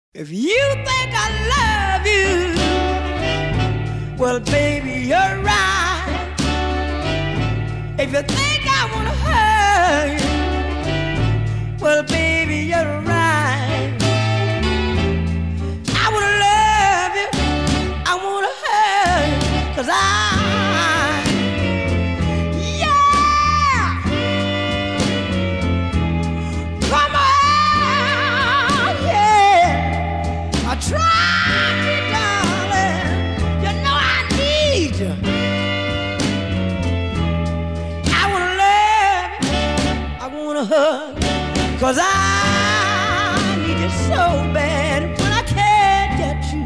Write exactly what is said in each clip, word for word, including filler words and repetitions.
If you think I love you, well, baby, you're right. If you think I wanna hurt you, well, baby, you're right. I wanna love you, I wanna hurt you, 'cause I try me, darling. You know I need you. I wanna love you, I wanna hug you, 'cause I need you so bad. When I can't get you,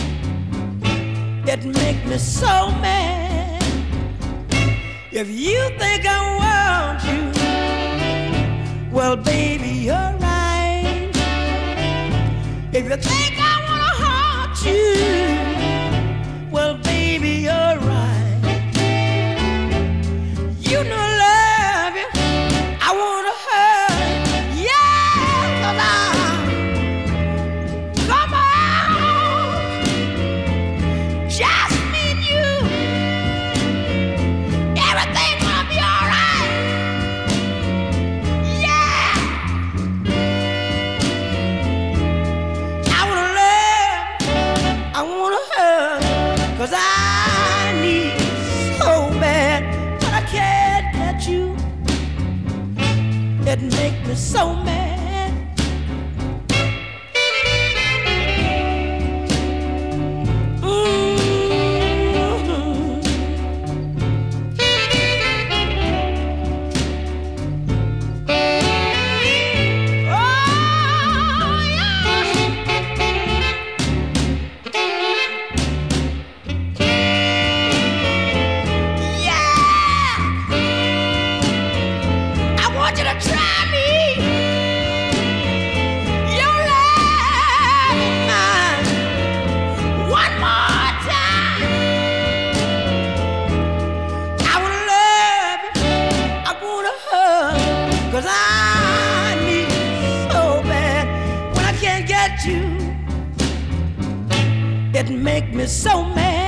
it makes me so mad. If you think I want you, well, baby, you're right. If you think I you, well, baby, you're right. You know I love you, I wanna hurt, yeah, 'cause I, come on, just me and you, everything gonna be alright, yeah. I wanna love, I wanna hurt, 'cause I need so bad, but I can't get you. It makes me so mad. Mm-hmm. Oh, yeah. You to try me, your love is mine, one more time. I wanna love you, I wanna hug, 'cause I need you so bad. When I can't get you, it makes me so mad.